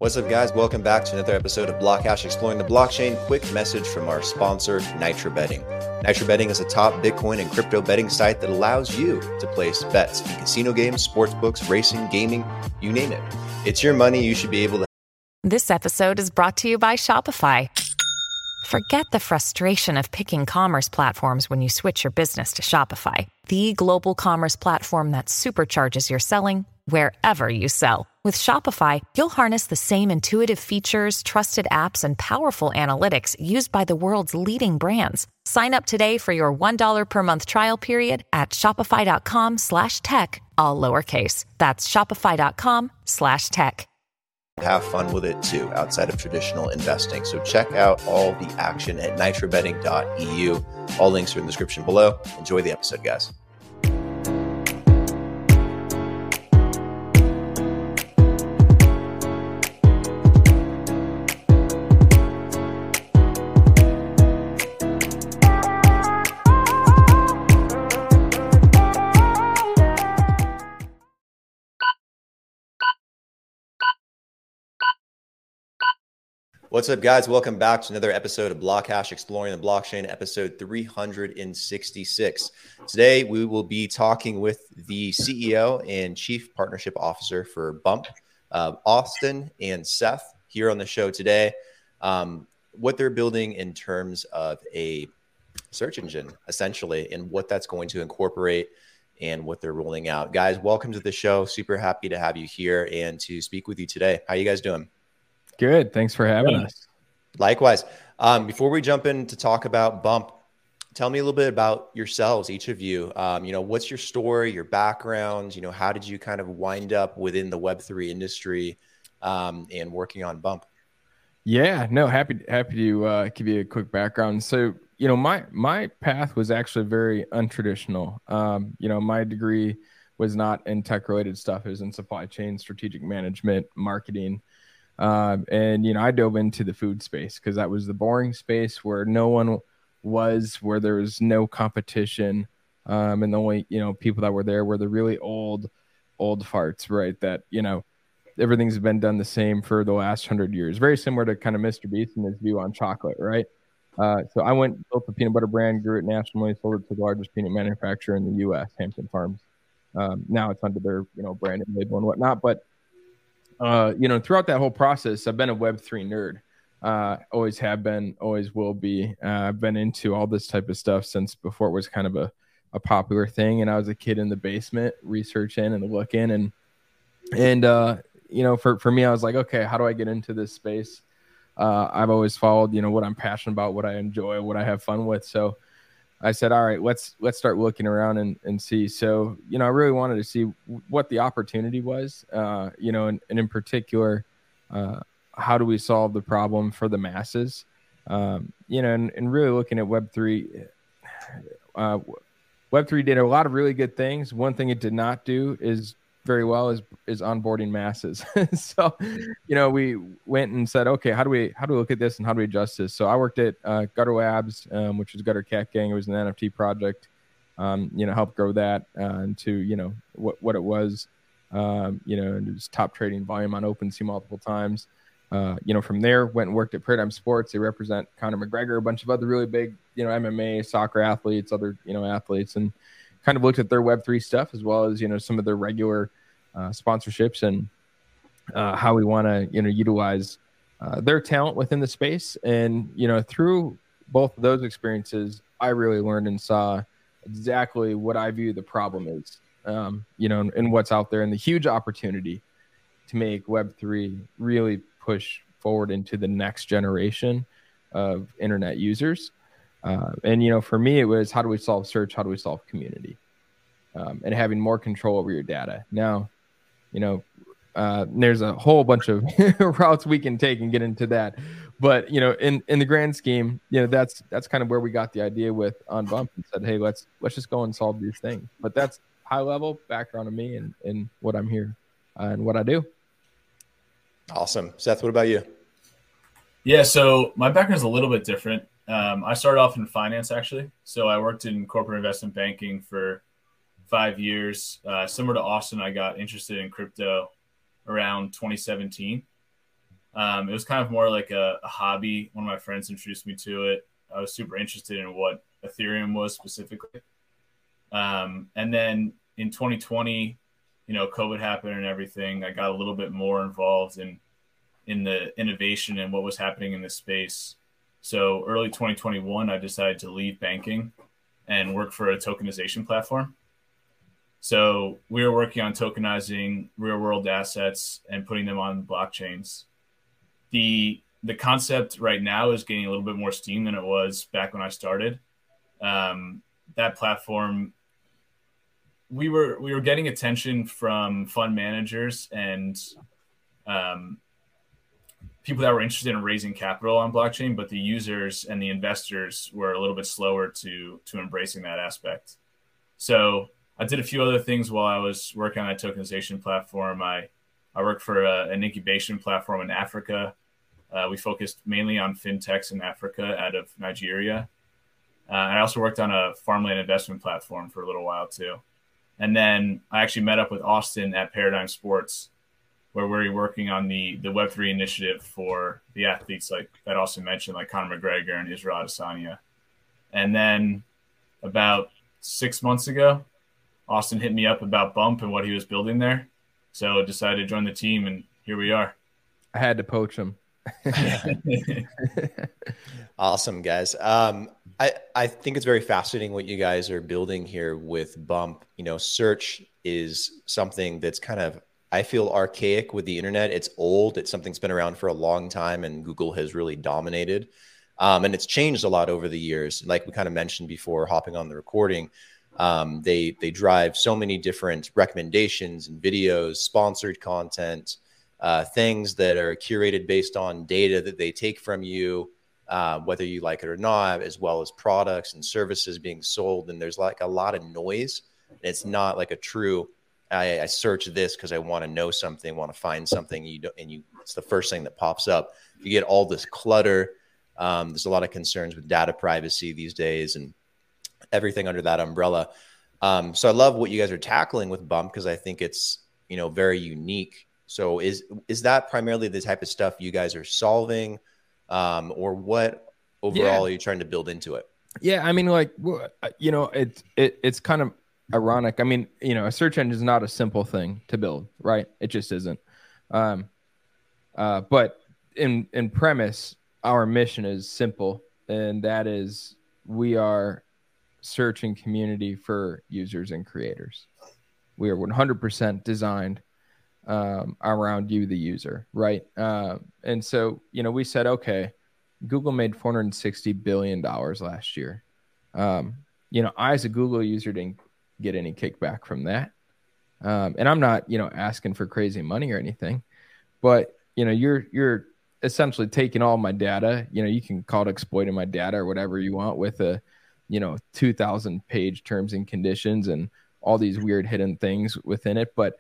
What's up, guys? Welcome back to another episode of Blockhash Exploring the Blockchain. Quick message from our sponsor, Nitro Betting. Nitro Betting is a top Bitcoin and crypto betting site that allows you to place bets in casino games, sports books, racing, gaming, you name it. It's your money. You should be able to. This episode is brought to you by Shopify. Forget the frustration of picking commerce platforms when you switch your business to Shopify, the global commerce platform that supercharges your selling wherever you sell. With Shopify, you'll harness the same intuitive features, trusted apps, and powerful analytics used by the world's leading brands. Sign up today for your $1 per month trial period at shopify.com/tech, all lowercase. That's shopify.com/tech. Have fun with it too, outside of traditional investing. So check out all the action at nitrobetting.eu. All links are in the description below. Enjoy the episode, guys. What's up, guys? Welcome back to another episode of Blockhash Exploring the Blockchain, episode 366. Today, we will be talking with the CEO and Chief Partnership Officer for Bump, Austin and Seth, here on the show today. What they're building in terms of a search engine, essentially, and what that's going to incorporate and what they're rolling out. Guys, welcome to the show. Super happy to have you here and to speak with you today. How you guys doing? Good. Thanks for having us. Likewise. Before we jump in to talk about Bump, tell me a little bit about yourselves, each of you. What's your story, your background? How did you kind of wind up within the Web3 industry and working on Bump? Yeah, no, happy to give you a quick background. So, my path was actually very untraditional. My degree was not in tech-related stuff. It was in supply chain, strategic management, marketing. I dove into the food space because that was the boring space where no one was, where there was no competition. And the only, people that were there were the really old farts, right? That, everything's been done the same for the last 100 years. Very similar to kind of Mr. Beast and his view on chocolate, right? So I built a peanut butter brand, grew it nationally, sold it to the largest peanut manufacturer in the U.S., Hampton Farms. Now it's under their, brand and label and whatnot. But throughout that whole process, I've been a Web3 nerd. Always have been, always will be. I've been into all this type of stuff since before it was kind of a popular thing. And I was a kid in the basement researching and looking. For me, I was like, okay, how do I get into this space? I've always followed, what I'm passionate about, what I enjoy, what I have fun with. So I said, all right, let's start looking around and see. So, I really wanted to see what the opportunity was, and in particular, how do we solve the problem for the masses? And really looking at Web3. Web3 did a lot of really good things. One thing it did not do is very well is onboarding masses. So, we went and said, okay, how do we look at this and how do we adjust this? So I worked at Gutter Labs, which is Gutter Cat Gang. It was an NFT project, helped grow that into, what it was, and it was top trading volume on OpenSea multiple times. From there, went and worked at Paradigm Sports. They represent Conor McGregor, a bunch of other really big, MMA, soccer athletes, other, athletes, and kind of looked at their Web3 stuff as well as, some of their regular sponsorships and how we want to, utilize their talent within the space. And, through both of those experiences, I really learned and saw exactly what I view the problem is, and what's out there and the huge opportunity to make Web3 really push forward into the next generation of internet users. For me, it was how do we solve search? How do we solve community? And having more control over your data. Now, there's a whole bunch of routes we can take and get into that. But, in the grand scheme, that's kind of where we got the idea with on Bump and said, hey, let's just go and solve these things. But that's high level background of me and what I'm here and what I do. Awesome. Seth, what about you? Yeah, so my background is a little bit different. I started off in finance, actually. So I worked in corporate investment banking for 5 years. Similar to Austin, I got interested in crypto around 2017. It was kind of more like a hobby. One of my friends introduced me to it. I was super interested in what Ethereum was specifically. And then in 2020, COVID happened and everything. I got a little bit more involved in the innovation and what was happening in this space. So early 2021, I decided to leave banking and work for a tokenization platform. So we were working on tokenizing real world assets and putting them on blockchains. The concept right now is gaining a little bit more steam than it was back when I started. That platform, we were getting attention from fund managers and people that were interested in raising capital on blockchain, but the users and the investors were a little bit slower to embracing that aspect. So I did a few other things while I was working on that tokenization platform. I worked for an incubation platform in Africa. We focused mainly on fintechs in Africa out of Nigeria. I also worked on a farmland investment platform for a little while too. And then I actually met up with Austin at Paradigm Sports, where we're working on the Web3 initiative for the athletes like that Austin mentioned, like Conor McGregor and Israel Adesanya. And then about 6 months ago, Austin hit me up about Bump and what he was building there. So I decided to join the team, and here we are. I had to poach him. Awesome, guys. I think it's very fascinating what you guys are building here with Bump. Search is something that's kind of, I feel, archaic with the internet. It's old. It's something that's been around for a long time, and Google has really dominated. And it's changed a lot over the years. Like we kind of mentioned before, hopping on the recording, they drive so many different recommendations and videos, sponsored content, things that are curated based on data that they take from you, whether you like it or not, as well as products and services being sold. And there's like a lot of noise. It's not like a true, I search this because I want to know something, want to find something. It's the first thing that pops up. You get all this clutter. There's a lot of concerns with data privacy these days and everything under that umbrella. So I love what you guys are tackling with Bump because I think it's, very unique. So is that primarily the type of stuff you guys are solving, or what overall are you trying to build into it? Yeah, I mean, it's kind of ironic. I mean, a search engine is not a simple thing to build, right? It just isn't. But in premise, our mission is simple, and that is we are searching community for users and creators. We are 100% designed around you, the user, right? And so, we said, okay, Google made $460 billion last year. I, as a Google user, didn't get any kickback from that. And I'm not, asking for crazy money or anything, but, you're essentially taking all my data, you can call it exploiting my data or whatever you want with a, 2,000 page terms and conditions and all these weird hidden things within it. But,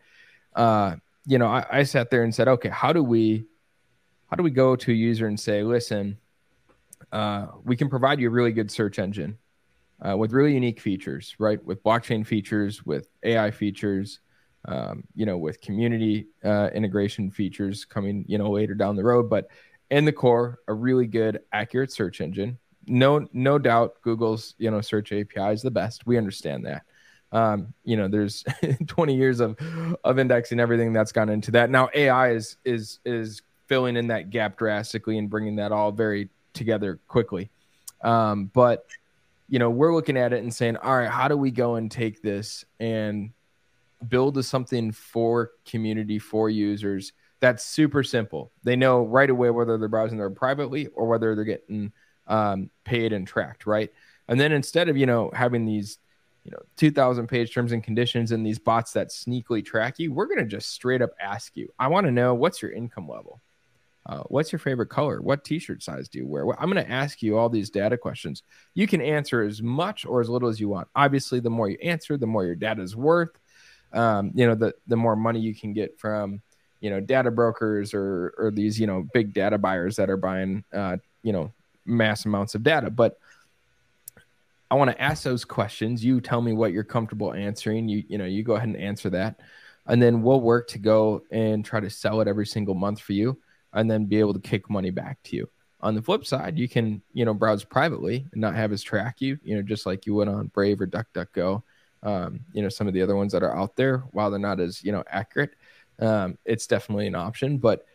I sat there and said, okay, how do we go to a user and say, listen, we can provide you a really good search engine with really unique features, right? With blockchain features, with AI features, with community integration features coming, later down the road. But in the core, a really good, accurate search engine. No doubt Google's, search API is the best. We understand that. There's 20 years of indexing, everything that's gone into that. Now AI is filling in that gap drastically and bringing that all very together quickly. But we're looking at it and saying, all right, how do we go and take this and build something for community, for users that's super simple? They know right away whether they're browsing there privately or whether they're getting paid and tracked, right? And then instead of having these 2,000 page terms and conditions and these bots that sneakily track you, we're going to just straight up ask you, I want to know, what's your income level? What's your favorite color? What t-shirt size do you wear? I'm going to ask you all these data questions. You can answer as much or as little as you want. Obviously, the more you answer, the more your data is worth. The more money you can get from, data brokers or these, big data buyers that are buying, mass amounts of data. But I want to ask those questions. You tell me what you're comfortable answering. You go ahead and answer that. And then we'll work to go and try to sell it every single month for you. and then be able to kick money back to you. On the flip side, you can, browse privately and not have us track you, just like you would on Brave or DuckDuckGo. Some of the other ones that are out there, while they're not as, accurate, it's definitely an option. But,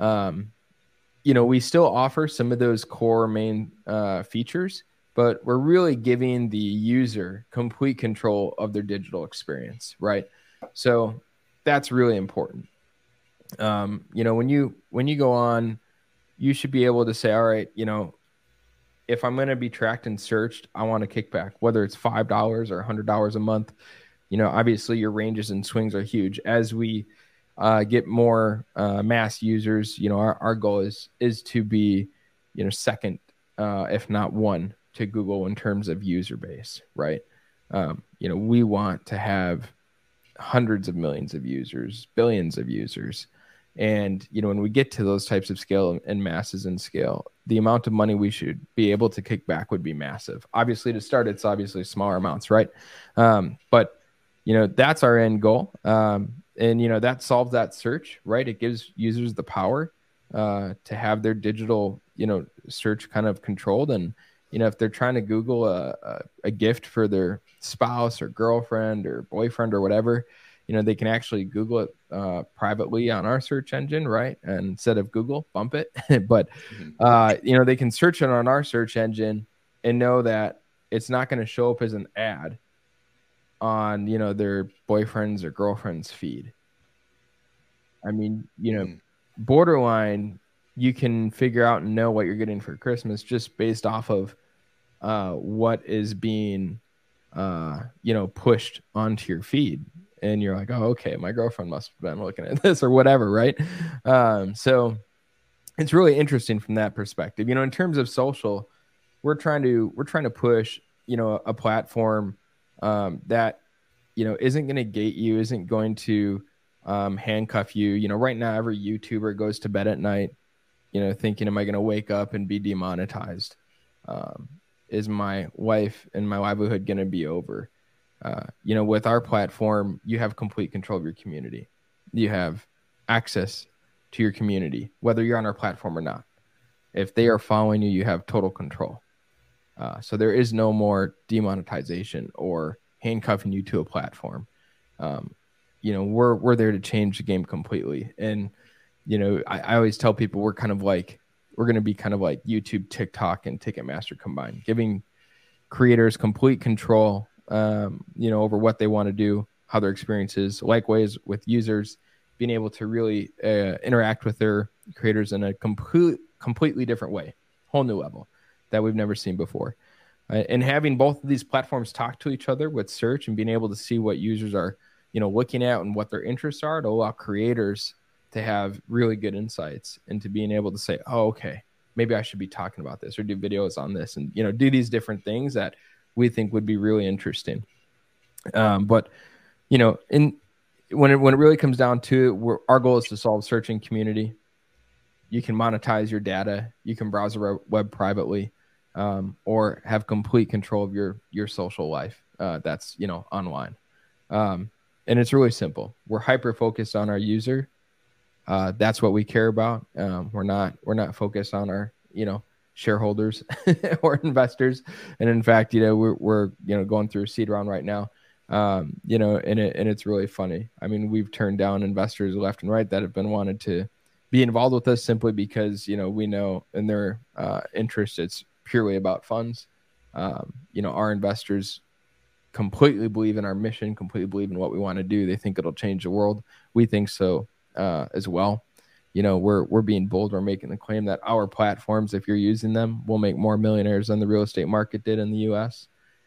we still offer some of those core main features, but we're really giving the user complete control of their digital experience, right? So that's really important. When you go on, you should be able to say, all right, if I'm going to be tracked and searched, I want a kickback, whether it's $5 or $100 a month. Obviously your ranges and swings are huge. As we get more mass users, our goal is to be, second, if not one, to Google in terms of user base, right? We want to have hundreds of millions of users, billions of users. And, when we get to those types of scale and masses and scale, the amount of money we should be able to kick back would be massive. Obviously, to start, it's obviously smaller amounts, right? But, that's our end goal. And, that solves that search, right? It gives users the power to have their digital, search kind of controlled. And, if they're trying to Google a gift for their spouse or girlfriend or boyfriend or whatever, they can actually Google it privately on our search engine, right? And instead of Google, bump it. But, they can search it on our search engine and know that it's not going to show up as an ad on, their boyfriend's or girlfriend's feed. I mean, borderline, you can figure out and know what you're getting for Christmas just based off of what is being, pushed onto your feed. And you're like, oh, okay, my girlfriend must have been looking at this or whatever, right? So it's really interesting from that perspective. In terms of social, we're trying to push, a platform that, isn't going to gate you, isn't going to handcuff you. Right now, every YouTuber goes to bed at night, thinking, am I going to wake up and be demonetized? Is my wife and my livelihood going to be over? With our platform, you have complete control of your community. You have access to your community, whether you're on our platform or not. If they are following you, you have total control. So there is no more demonetization or handcuffing you to a platform. We're there to change the game completely. And, I always tell people we're going to be kind of like YouTube, TikTok, and Ticketmaster combined, giving creators complete control over what they want to do, how their experience is. Likewise with users, being able to really interact with their creators in a completely different way, whole new level that we've never seen before. And having both of these platforms talk to each other with search and being able to see what users are, looking at and what their interests are, to allow creators to have really good insights into being able to say, oh, okay, maybe I should be talking about this or do videos on this and, do these different things that we think would be really interesting. But, when it really comes down to it, our goal is to solve searching community. You can monetize your data. You can browse the web privately, or have complete control of your social life. That's, online. And it's really simple. We're hyper-focused on our user. That's what we care about. We're not focused on our, shareholders or investors. And in fact, we're going through a seed round right now. And it's really funny. I mean, we've turned down investors left and right that have been wanted to be involved with us simply because, we know in their interest, it's purely about funds. Our investors completely believe in our mission, completely believe in what we want to do. They think it'll change the world. We think so as well. We're being bold. We're making the claim that our platforms, if you're using them, will make more millionaires than the real estate market did in the U.S.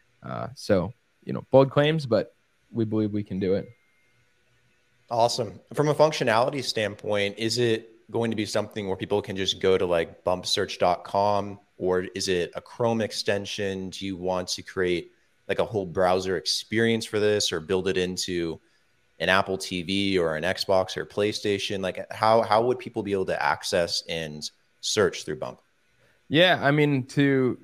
So, bold claims, but we believe we can do it. Awesome. From a functionality standpoint, is it going to be something where people can just go to like bumpsearch.com, or is it a Chrome extension? Do you want to create like a whole browser experience for this, or build it into an Apple TV or an Xbox or PlayStation? Like how would people be able to access and search through Bump? Yeah, I mean, to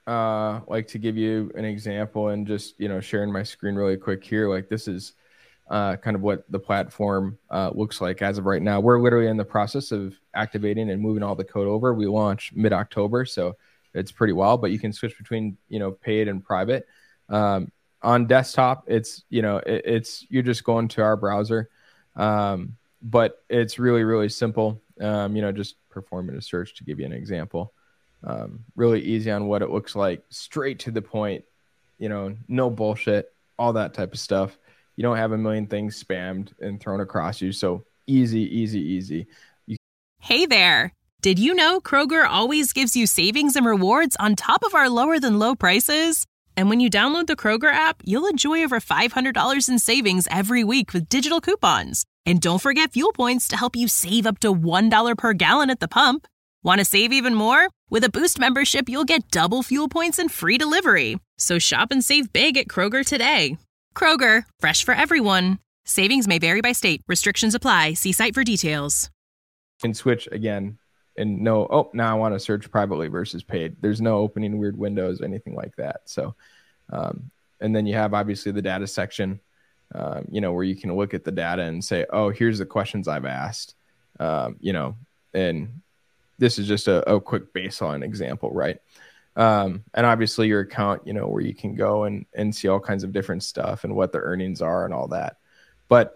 like to give you an example and just sharing my screen really quick here. Like this is kind of what the platform looks like as of right now. We're literally in the process of activating and moving all the code over. We launch mid-October, so it's pretty wild, but you can switch between, paid and private. On desktop, it's, you're just going to our browser. But it's really, really simple. Just performing a search to give you an example. Really easy on what it looks like, straight to the point, no bullshit, all that type of stuff. You don't have a million things spammed and thrown across you. So easy. Hey there. Did you know Kroger always gives you savings and rewards on top of our lower than low prices? And when you download the Kroger app, you'll enjoy over $500 in savings every week with digital coupons. And don't forget fuel points to help you save up to $1 per gallon at the pump. Want to save even more? With a Boost membership, you'll get double fuel points and free delivery. So shop and save big at Kroger today. Kroger, fresh for everyone. Savings may vary by state. Restrictions apply. See site for details. And switch again and now I want to search privately versus paid. There's no opening weird windows, anything like that. So, and then you have obviously the data section, where you can look at the data and say, oh, here's the questions I've asked, and this is just a quick baseline example, right? And obviously your account, where you can go and see all kinds of different stuff and what the earnings are and all that. But,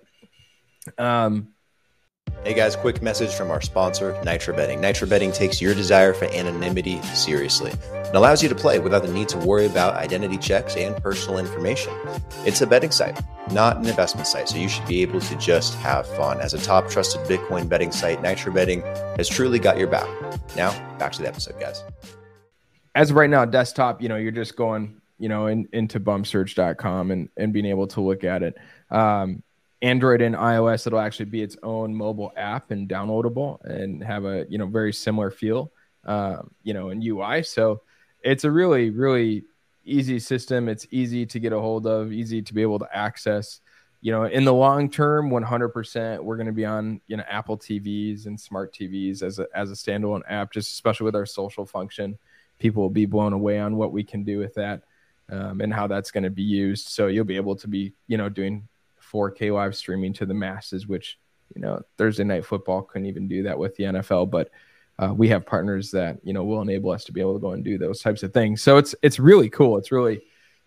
hey guys, quick message from our sponsor, Nitro Betting. Nitro Betting takes your desire for anonymity seriously and allows you to play without the need to worry about identity checks and personal information. It's a betting site, not an investment site, so you should be able to just have fun. As a top trusted Bitcoin betting site, Nitro Betting has truly got your back. Now, back to the episode, guys. As of right now, desktop, you're just going, into bumpsearch.com and being able to look at it. Android and iOS, it'll actually be its own mobile app and downloadable and have a, very similar feel, and UI. So it's a really, really easy system. It's easy to get a hold of, easy to be able to access. In the long term, 100%, we're going to be on, Apple TVs and smart TVs as a standalone app, just especially with our social function. People will be blown away on what we can do with that, and how that's going to be used. So you'll be able to be, doing 4K live streaming to the masses, which, Thursday Night Football couldn't even do that with the NFL, but we have partners that, will enable us to be able to go and do those types of things. So it's really cool. It's really,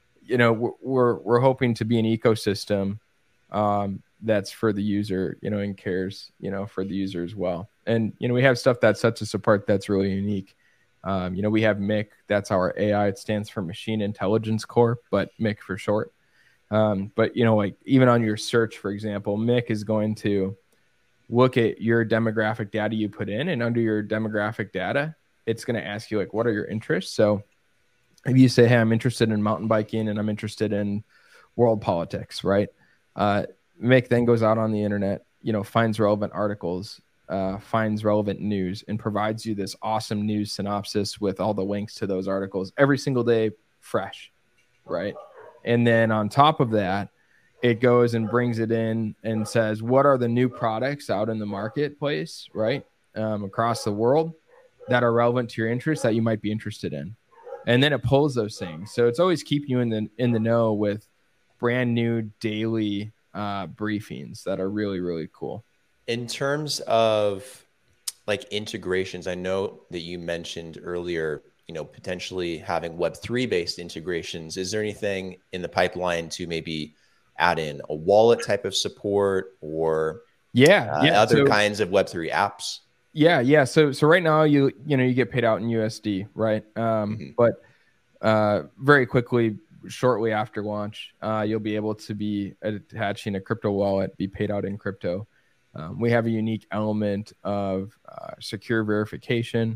we're hoping to be an ecosystem that's for the user, and cares, for the user as well. And, we have stuff that sets us apart that's really unique. We have MIC, that's our AI. It stands for Machine Intelligence Core, but MIC for short. But even on your search, for example, MIC is going to look at your demographic data you put in, and under your demographic data, it's going to ask you what are your interests? So if you say, hey, I'm interested in mountain biking and I'm interested in world politics, right? MIC then goes out on the internet, finds relevant articles, finds relevant news, and provides you this awesome news synopsis with all the links to those articles every single day, fresh, right? And then on top of that, it goes and brings it in and says, what are the new products out in the marketplace, right? Across the world that are relevant to your interests that you might be interested in. And then it pulls those things. So it's always keeping you in the know with brand new daily briefings that are really, really cool. In terms of integrations, I know that you mentioned earlier, potentially having Web3 based integrations. Is there anything in the pipeline to maybe add in a wallet type of support or other kinds of Web3 apps? Yeah. So right now you get paid out in USD, right? But very quickly, shortly after launch, you'll be able to be attaching a crypto wallet, be paid out in crypto. We have a unique element of secure verification.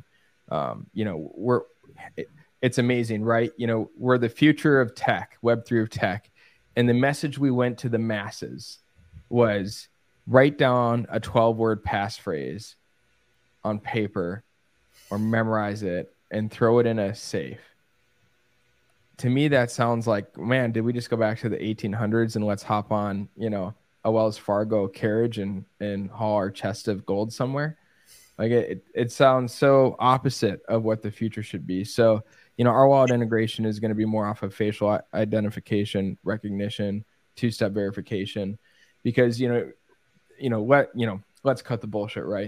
It's amazing, right? We're the future of tech, Web3 of tech. And the message we went to the masses was write down a 12-word passphrase on paper or memorize it and throw it in a safe. To me, that sounds like, man, did we just go back to the 1800s and let's hop on, a Wells Fargo carriage and haul our chest of gold somewhere? It sounds so opposite of what the future should be. So, our wallet integration is going to be more off of facial identification, recognition, two-step verification. because let's cut the bullshit, right?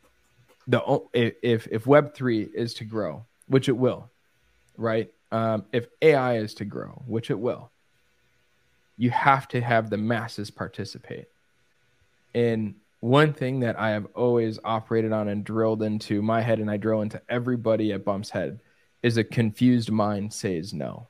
If Web3 is to grow, which it will, right? If AI is to grow, which it will, you have to have the masses participate. And one thing that I have always operated on and drilled into my head, and I drill into everybody at Bump's head, is a confused mind says no.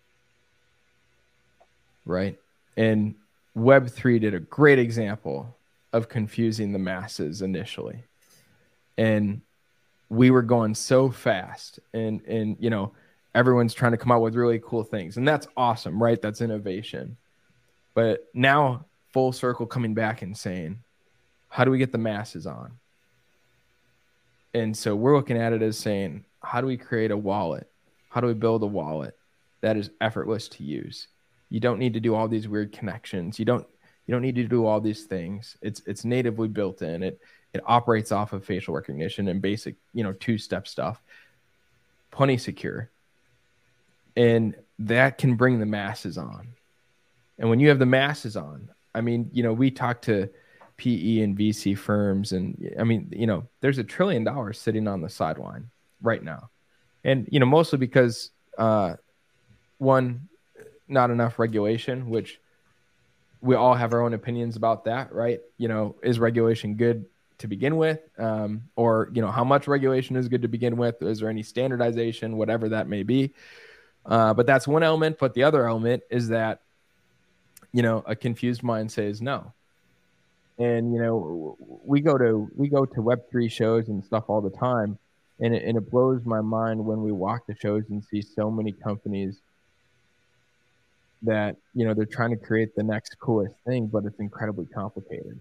Right? And Web3 did a great example of confusing the masses initially. And we were going so fast, and everyone's trying to come out with really cool things. And that's awesome, right? That's innovation. But now full circle coming back and saying, how do we get the masses on? And so we're looking at it as saying, how do we create a wallet? How do we build a wallet that is effortless to use? You don't need to do all these weird connections. You don't need to do all these things. It's natively built in. It operates off of facial recognition and basic, two-step stuff. Plenty secure. And that can bring the masses on. And when you have the masses on, I mean, we talk to PE and VC firms, and I mean, there's $1 trillion sitting on the sideline right now. And, mostly because, one, not enough regulation, which we all have our own opinions about that, right? Is regulation good to begin with? Or, how much regulation is good to begin with? Is there any standardization, whatever that may be? But that's one element. But the other element is that, a confused mind says no. And, we go to Web3 shows and stuff all the time. And it blows my mind when we walk the shows and see so many companies that, they're trying to create the next coolest thing, but it's incredibly complicated.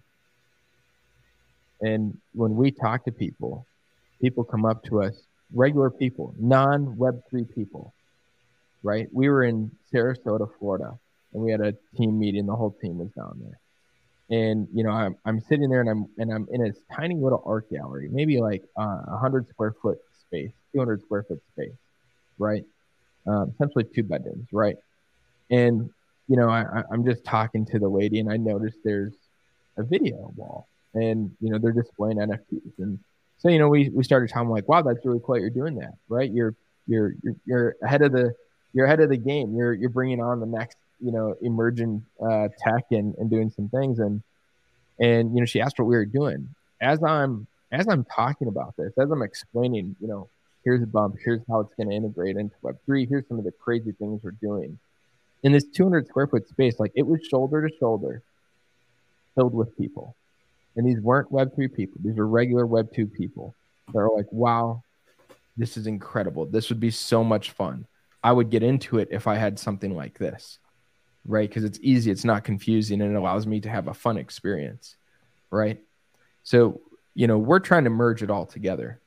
And when we talk to people come up to us, regular people, non-Web3 people, right? We were in Sarasota, Florida, and we had a team meeting. The whole team was down there. And, I'm sitting there and I'm in a tiny little art gallery, maybe like 100 square foot space, 200 square foot space, right? Essentially 2 bedrooms, right? And, I'm just talking to the lady, and I noticed there's a video wall, and, they're displaying NFTs. And so, we started talking, like, wow, that's really cool. You're doing that, right? You're ahead of the game. You're bringing on the next, emerging tech and doing some things. And she asked what we were doing. As I'm talking about this, as I'm explaining, here's a Bump, here's how it's going to integrate into Web3, here's some of the crazy things we're doing. In this 200 square foot space, like, it was shoulder to shoulder filled with people. And these weren't Web3 people. These were regular Web2 people that are like, wow, this is incredible. This would be so much fun. I would get into it if I had something like this, right? Because it's easy, it's not confusing, and it allows me to have a fun experience, right? So, we're trying to merge it all together.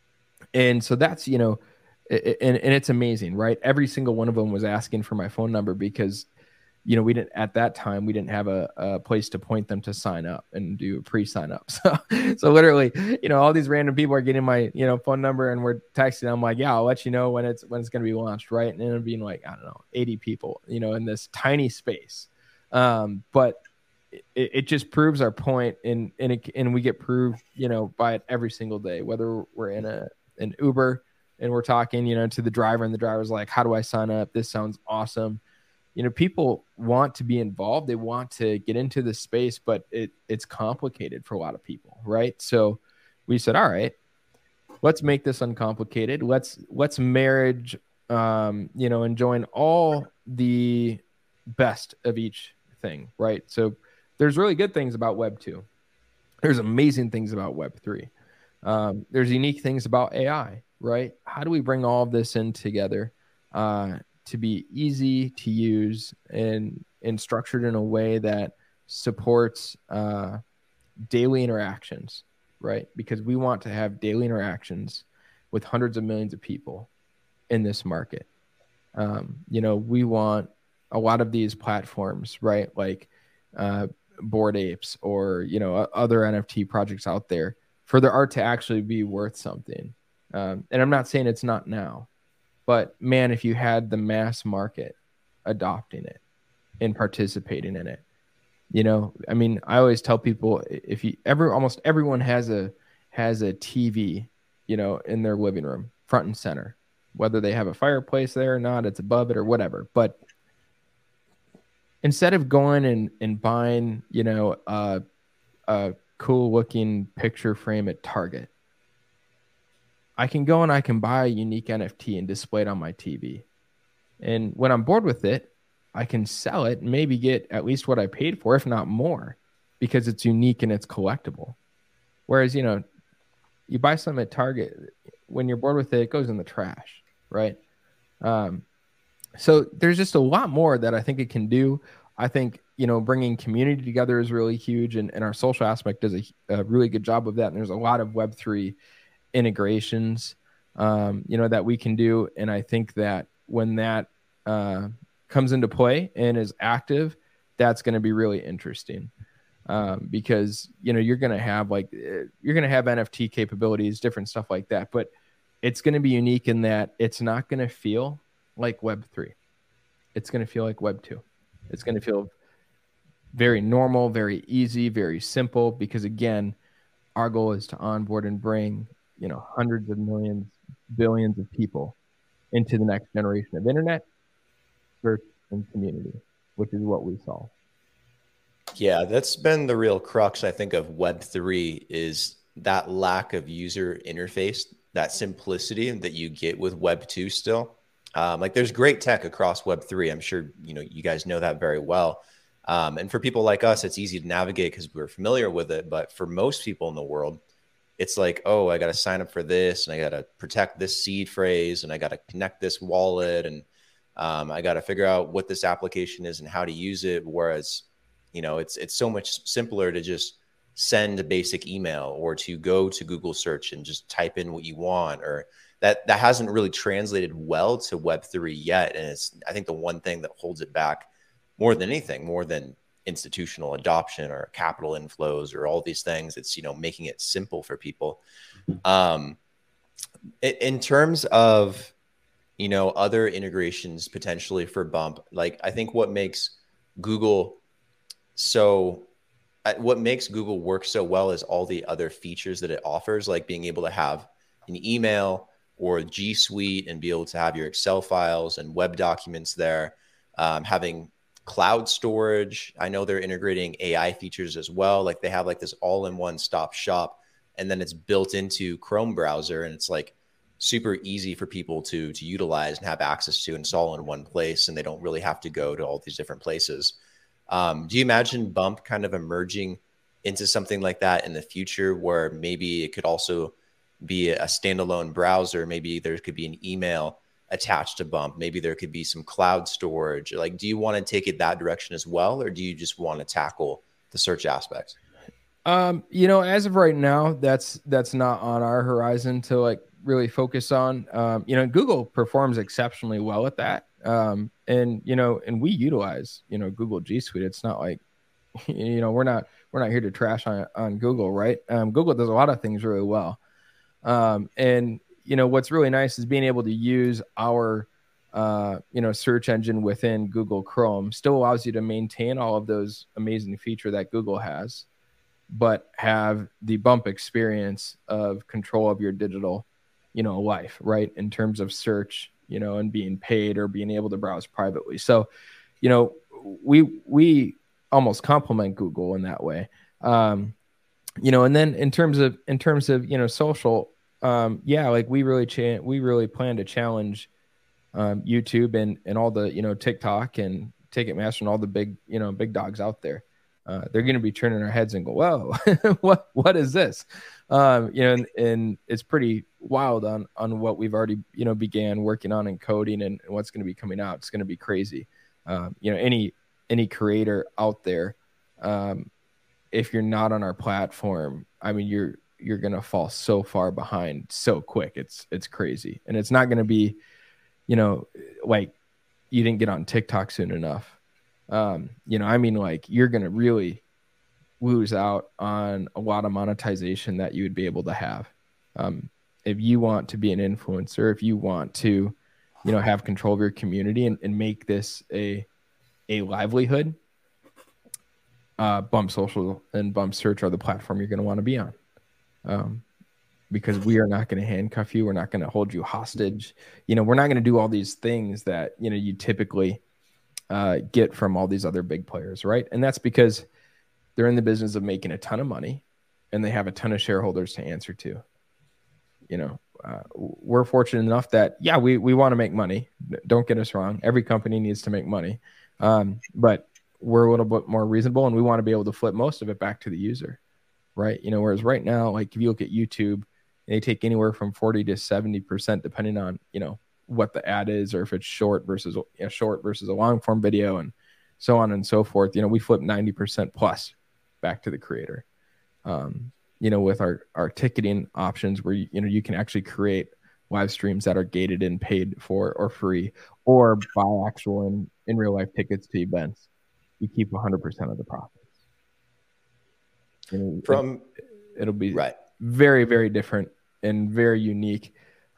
And so that's, and it's amazing, right? Every single one of them was asking for my phone number because, we didn't have a place to point them to sign up and do a pre-sign up. So literally, all these random people are getting my, phone number, and we're texting. I'm like, yeah, I'll let you know when it's going to be launched. Right. And it'll be like, I don't know, 80 people, in this tiny space. But it just proves our point, and we get proved, by it every single day, whether we're in an Uber and we're talking, to the driver, and the driver's like, how do I sign up? This sounds awesome. People want to be involved. They want to get into the space, but it's complicated for a lot of people, right? So we said, all right, let's make this uncomplicated. Let's marriage, enjoying all the best of each thing, right? So there's really good things about Web 2. There's amazing things about Web 3. There's unique things about AI, right? How do we bring all of this in together? To be easy to use and structured in a way that supports daily interactions, right? Because we want to have daily interactions with hundreds of millions of people in this market. We want a lot of these platforms, right? Like Bored Apes or, other NFT projects out there, for their art to actually be worth something. And I'm not saying it's not now. But man, if you had the mass market adopting it and participating in it, You know, I mean, I always tell people, if you ever, almost everyone has a TV, you know, in their living room, front and center, whether they have a fireplace there or not, it's above it or whatever. But instead of going and buying, you know, a cool looking picture frame at Target, I can go and I can buy a unique NFT and display it on my TV. And when I'm bored with it, I can sell it and maybe get at least what I paid for, if not more, because it's unique and it's collectible. Whereas, you know, you buy something at Target, when you're bored with it, it goes in the trash, right? So there's just a lot more that I think it can do. I think, you know, bringing community together is really huge, and our social aspect does a really good job of that. And there's a lot of Web3 integrations, you know, that we can do. And I think that when that comes into play and is active, that's going to be really interesting, because, you know, you're going to have NFT capabilities, different stuff like that, but it's going to be unique in that it's not going to feel like Web3. It's going to feel like Web2. It's going to feel very normal, very easy, very simple, because again, our goal is to onboard and bring, you know, hundreds of millions, billions of people into the next generation of internet, search, and community, which is what we solve. Yeah, that's been the real crux, I think, of Web3, is that lack of user interface, that simplicity that you get with Web2 still. Like, there's great tech across Web3. I'm sure, you know, you guys know that very well. And for people like us, it's easy to navigate because we're familiar with it. But for most people in the world, it's like, oh, I got to sign up for this, and I got to protect this seed phrase, and I got to connect this wallet, and I got to figure out what this application is and how to use it. Whereas, you know, it's so much simpler to just send a basic email, or to go to Google search and just type in what you want, or that hasn't really translated well to Web3 yet. And it's, I think, the one thing that holds it back more than anything, more than institutional adoption or capital inflows or all these things. It's, you know, making it simple for people. In terms of, you know, other integrations potentially for Bump, like, I think what makes Google work so well is all the other features that it offers, like being able to have an email or G Suite and be able to have your Excel files and web documents there, having cloud storage. I know they're integrating AI features as well. Like, they have like this all-in-one stop shop, and then it's built into Chrome browser, and it's like super easy for people to utilize and have access to, and it's all in one place, and they don't really have to go to all these different places. Do you imagine Bump kind of emerging into something like that in the future, where maybe it could also be a standalone browser? Maybe there could be an email attached to Bump. Maybe there could be some cloud storage. Like, do you want to take it that direction as well, or do you just want to tackle the search aspect? You know, as of right now, that's not on our horizon to like really focus on. You know, Google performs exceptionally well at that. And, you know, and we utilize, you know, Google G Suite. It's not like, you know, we're not here to trash on Google, right? Google does a lot of things really well. And, you know, what's really nice is being able to use our, you know, search engine within Google Chrome still allows you to maintain all of those amazing features that Google has, but have the Bump experience of control of your digital, you know, life, right? In terms of search, you know, and being paid or being able to browse privately. So, you know, we almost complement Google in that way. You know, and then in terms of, you know, social, yeah, like we really plan to challenge YouTube and all the, you know, TikTok and Ticketmaster and all the big, you know, big dogs out there. They're going to be turning their heads and go, whoa, what is this? You know, and it's pretty wild on what we've already, you know, began working on and coding and what's going to be coming out. It's going to be crazy. You know, any creator out there, if you're not on our platform, I mean, you're going to fall so far behind so quick. It's crazy. And it's not going to be, you know, like you didn't get on TikTok soon enough. You know, I mean, like, you're going to really lose out on a lot of monetization that you would be able to have. If you want to be an influencer, if you want to, you know, have control of your community and make this a livelihood, Bump Social and Bump Search are the platform you're going to want to be on. Because we are not going to handcuff you. We're not going to hold you hostage. We're not going to do all these things that, you typically get from all these other big players, right? And that's because they're in the business of making a ton of money and they have a ton of shareholders to answer to. We're fortunate enough that, we want to make money. Don't get us wrong. Every company needs to make money. But we're a little bit more reasonable and we want to be able to flip most of it back to the user, right? Whereas right now, like if you look at YouTube, they take anywhere from 40 to 70%, depending on, what the ad is, or if it's short versus a long form video and so on and so forth. We flip 90% plus back to the creator. With our ticketing options where, you can actually create live streams that are gated and paid for or free, or buy actual in real life tickets to events. You keep 100% of the profits. It'll be right. Very, very different and very unique.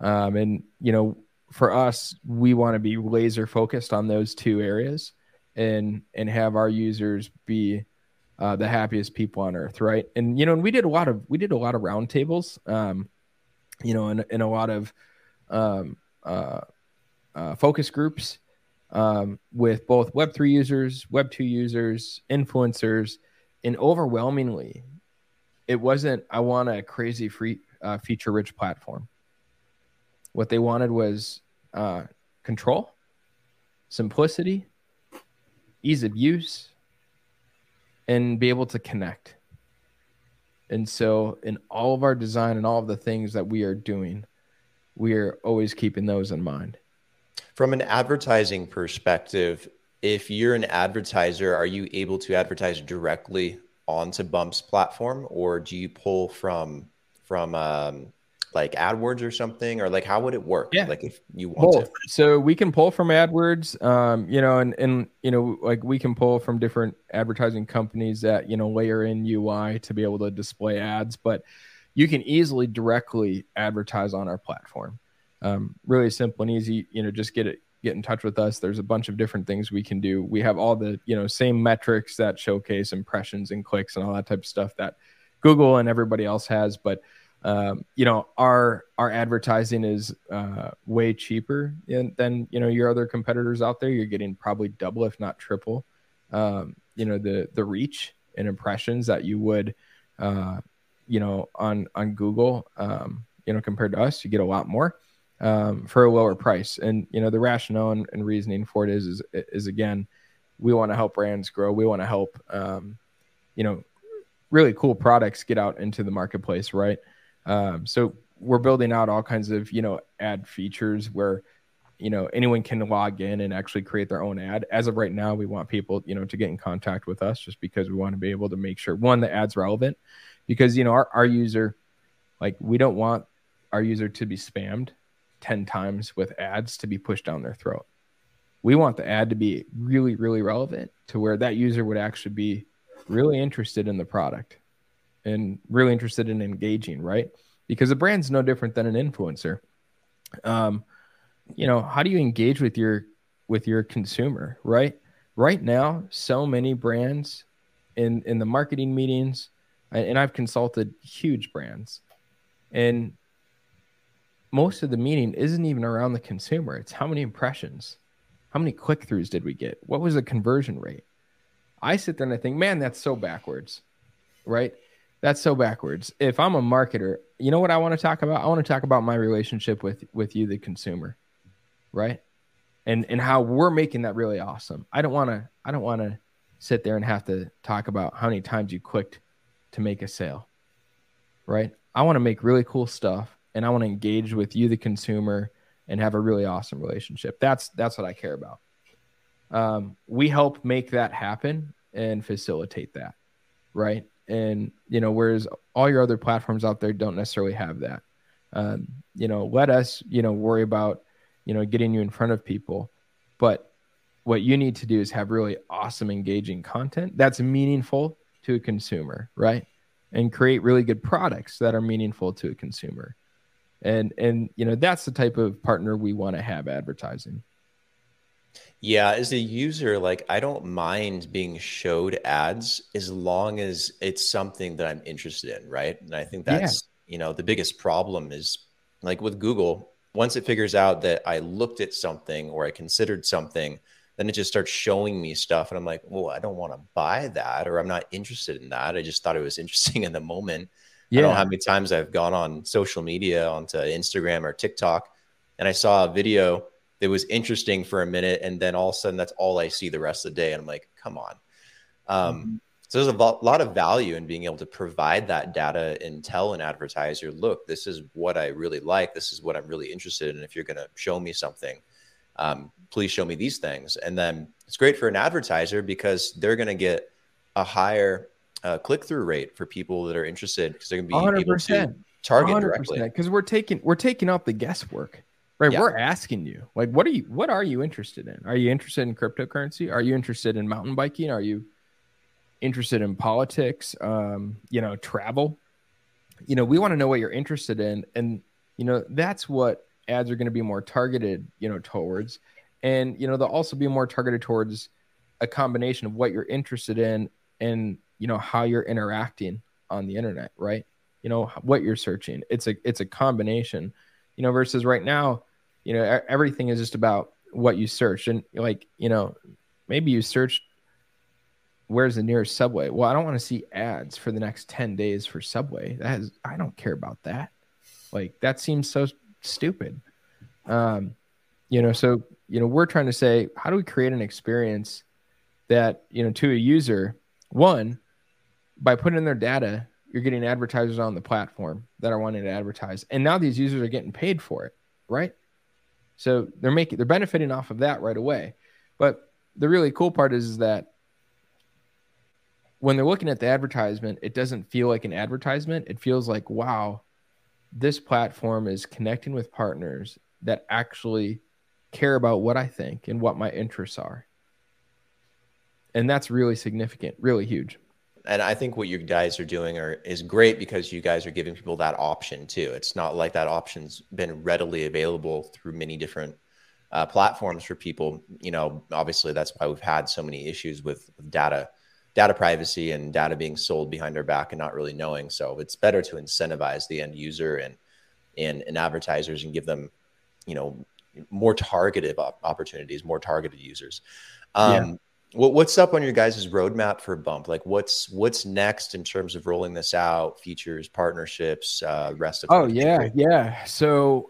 For us, we want to be laser focused on those two areas and have our users be the happiest people on earth. Right. And, we did a lot of roundtables, in a lot of focus groups with both Web3 users, Web2 users, influencers, and overwhelmingly, it wasn't, I want a crazy free feature-rich platform. What they wanted was control, simplicity, ease of use, and be able to connect. And so in all of our design and all of the things that we are doing, we are always keeping those in mind. From an advertising perspective, if you're an advertiser, are you able to advertise directly onto Bump's platform, or do you pull from like AdWords or something, or like how would it work? Yeah. Like if you want to. So we can pull from AdWords, and like we can pull from different advertising companies that, layer in UI to be able to display ads, but you can easily directly advertise on our platform. Really simple and easy, just get in touch with us. There's a bunch of different things we can do. We have all the, same metrics that showcase impressions and clicks and all that type of stuff that Google and everybody else has. But, our advertising is way cheaper than, your other competitors out there. You're getting probably double, if not triple, the reach and impressions that you would, on Google, compared to us. You get a lot more for a lower price. And, the rationale and reasoning for it is again, we want to help brands grow. We want to help, really cool products get out into the marketplace, right? So we're building out all kinds of, ad features where, anyone can log in and actually create their own ad. As of right now, we want people, to get in contact with us just because we want to be able to make sure, one, the ad's relevant, because, our user, like, we don't want our user to be spammed 10 times with ads to be pushed down their throat. We want the ad to be really, really relevant to where that user would actually be really interested in the product and really interested in engaging, right? Because a brand's no different than an influencer. How do you engage with your consumer, right? Right now, so many brands in the marketing meetings, and I've consulted huge brands, and most of the meeting isn't even around the consumer. It's how many impressions, how many click-throughs did we get? What was the conversion rate? I sit there and I think, man, that's so backwards, right? That's so backwards. If I'm a marketer, you know what I want to talk about? I want to talk about my relationship with you, the consumer, right? And how we're making that really awesome. I don't want to sit there and have to talk about how many times you clicked to make a sale, right? I want to make really cool stuff, and I want to engage with you, the consumer, and have a really awesome relationship. That's what I care about. We help make that happen and facilitate that, right? And, whereas all your other platforms out there don't necessarily have that. Let us, worry about, getting you in front of people. But what you need to do is have really awesome, engaging content that's meaningful to a consumer, right? And create really good products that are meaningful to a consumer. And that's the type of partner we want to have advertising. Yeah, as a user, like I don't mind being showed ads as long as it's something that I'm interested in, right? And I think Yeah. that's, the biggest problem is like with Google, once it figures out that I looked at something or I considered something, then it just starts showing me stuff. And I'm like, well, I don't want to buy that, or I'm not interested in that. I just thought it was interesting in the moment. I don't know how Yeah. many times I've gone on social media, onto Instagram or TikTok, and I saw a video that was interesting for a minute, and then all of a sudden that's all I see the rest of the day, and I'm like, come on. Mhm. So there's a lot of value in being able to provide that data and tell an advertiser, look, this is what I really like, this is what I'm really interested in. If you're going to show me something, please show me these things. And then it's great for an advertiser because they're going to get a higher click-through rate for people that are interested, because they're going to be able to 100%. target directly. 100%. Because we're taking out the guesswork. Right. Yeah. We're asking you, like, what are you interested in? Are you interested in cryptocurrency? Are you interested in mountain biking? Are you interested in politics? Travel? We want to know what you're interested in. And, that's what ads are going to be more targeted, towards. And, they'll also be more targeted towards a combination of what you're interested in and, how you're interacting on the internet, right? What you're searching. It's a combination, versus right now, everything is just about what you search. And like, maybe you search, where's the nearest Subway? Well, I don't want to see ads for the next 10 days for Subway. I don't care about that. Like, that seems so stupid. So, we're trying to say, how do we create an experience that, to a user, one, by putting in their data, you're getting advertisers on the platform that are wanting to advertise. And now these users are getting paid for it, right? So they're benefiting off of that right away. But the really cool part is that when they're looking at the advertisement, it doesn't feel like an advertisement. It feels like, wow, this platform is connecting with partners that actually care about what I think and what my interests are. And that's really significant, really huge. And I think what you guys are doing is great, because you guys are giving people that option too. It's not like that option's been readily available through many different platforms for people. Obviously that's why we've had so many issues with data privacy and data being sold behind our back and not really knowing. So it's better to incentivize the end user and advertisers and give them, more targeted opportunities, more targeted users. What's up on your guys' roadmap for Bump? Like what's next in terms of rolling this out, features, partnerships, rest of 2023? Yeah. So,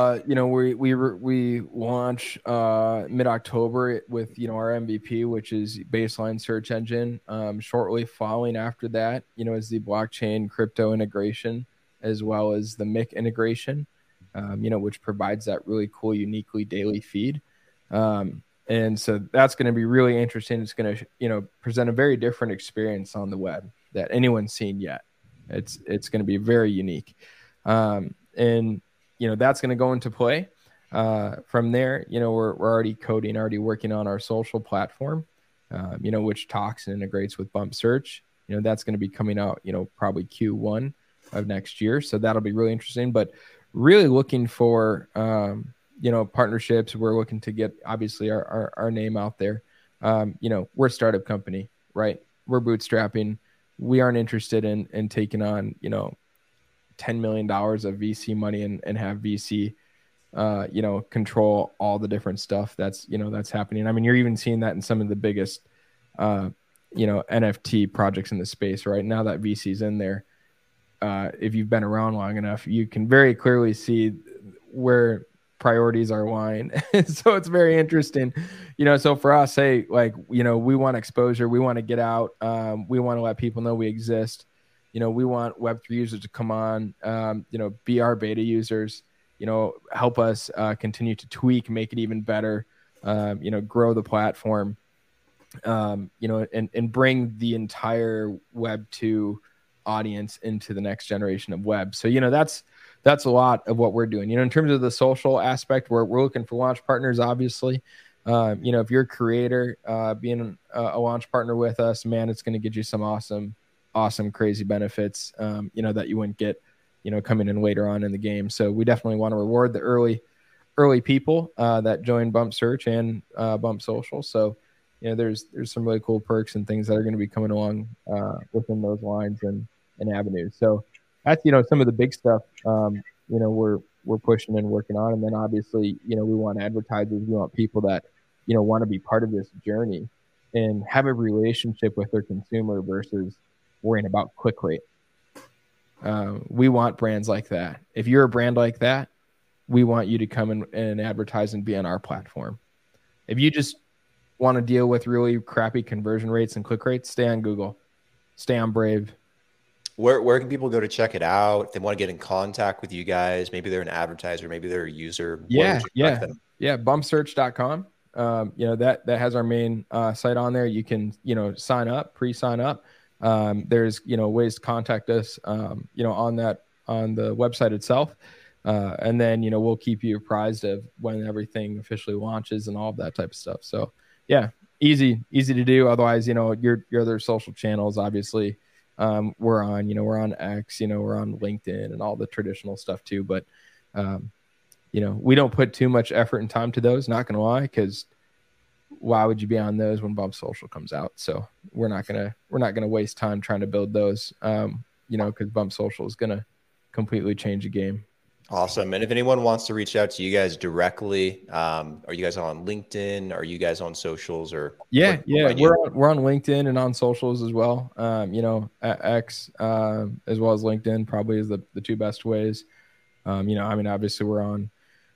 we launch mid-October with, our MVP, which is baseline search engine. Shortly following after that, is the blockchain crypto integration, as well as the MIC integration, which provides that really cool, uniquely daily feed. And so that's going to be really interesting. It's going to, present a very different experience on the web that anyone's seen yet. It's going to be very unique. And, that's going to go into play. From there, we're already coding, already working on our social platform, which talks and integrates with Bump Search. That's going to be coming out, probably Q1 of next year. So that'll be really interesting, but really looking for, partnerships. We're looking to get, obviously, our name out there. We're a startup company, right? We're bootstrapping. We aren't interested in taking on, $10 million of VC money and have VC, control all the different stuff that's happening. I mean, you're even seeing that in some of the biggest, NFT projects in the space right now that VC's in there. If you've been around long enough, you can very clearly see where priorities are aligned. So it's very interesting, so for us, we want exposure. We want to get out. We want to let people know we exist. We want Web3 users to come on, be our beta users, help us continue to tweak, make it even better, grow the platform, and bring the entire Web2 audience into the next generation of web. So, that's a lot of what we're doing. In terms of the social aspect, we're looking for launch partners, obviously. If you're a creator, being a launch partner with us, man, it's going to get you some awesome, crazy benefits, that you wouldn't get, coming in later on in the game. So we definitely want to reward the early early people that joined Bump Search and Bump Social. So, there's some really cool perks and things that are going to be coming along within those lines and avenues. So that's, some of the big stuff, we're pushing and working on. And then obviously, we want advertisers, we want people that, want to be part of this journey and have a relationship with their consumer versus worrying about click rate. We want brands like that. If you're a brand like that, we want you to come and advertise and be on our platform. If you just want to deal with really crappy conversion rates and click rates, stay on Google, stay on Brave. Where can people go to check it out? If they want to get in contact with you guys, maybe they're an advertiser, maybe they're a user. Yeah. Bumpsearch.com. That has our main site on there. You can, sign up, pre-sign up. There's, ways to contact us, on the website itself. And then, we'll keep you apprised of when everything officially launches and all of that type of stuff. So yeah, easy to do. Otherwise, your other social channels, obviously, we're on X, we're on LinkedIn and all the traditional stuff too. But, we don't put too much effort and time to those, not going to lie, because why would you be on those when Bump Social comes out? So we're not going to waste time trying to build those, because Bump Social is going to completely change the game. Awesome. And if anyone wants to reach out to you guys directly, are you guys on LinkedIn? Are you guys on socials or? Yeah. We're on LinkedIn and on socials as well. At X, as well as LinkedIn probably is the two best ways. Obviously we're on,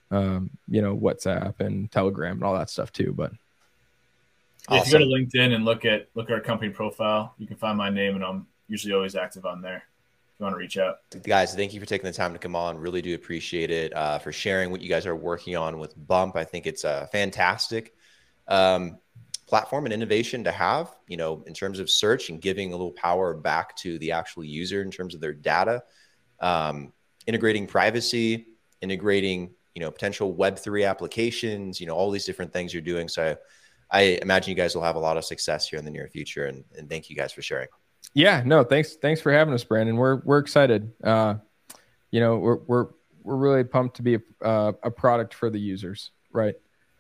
WhatsApp and Telegram and all that stuff too, but. Awesome. If you go to LinkedIn and look at our company profile, you can find my name, and I'm usually always active on there. You want to reach out. Guys, thank you for taking the time to come on. Really do appreciate it, for sharing what you guys are working on with Bump. I think it's a fantastic platform and innovation to have, in terms of search and giving a little power back to the actual user in terms of their data, integrating privacy, integrating, potential Web3 applications, all these different things you're doing. So I imagine you guys will have a lot of success here in the near future, and thank you guys for sharing. Yeah, no, thanks for having us, Brandon. We're excited. We're really pumped to be a product for the users, right?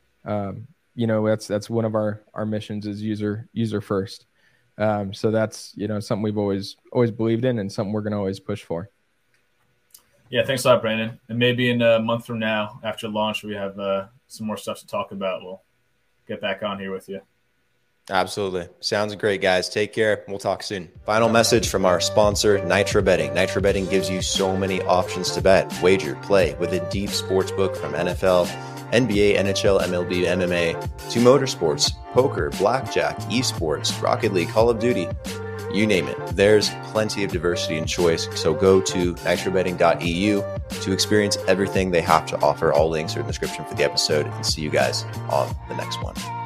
That's one of our missions is user first. So that's something we've always believed in and something we're going to always push for. Yeah, thanks a lot, Brandon. And maybe in a month from now, after launch, we have some more stuff to talk about. We'll get back on here with you. Absolutely. Sounds great, guys. Take care. We'll talk soon. Final message from our sponsor, Nitro Betting. Nitro Betting gives you so many options to bet, wager, play with a deep sports book from NFL, NBA, NHL, MLB, MMA, to motorsports, poker, blackjack, esports, Rocket League, Call of Duty, you name it. There's plenty of diversity and choice. So go to nitrobetting.eu to experience everything they have to offer. All links are in the description for the episode, and see you guys on the next one.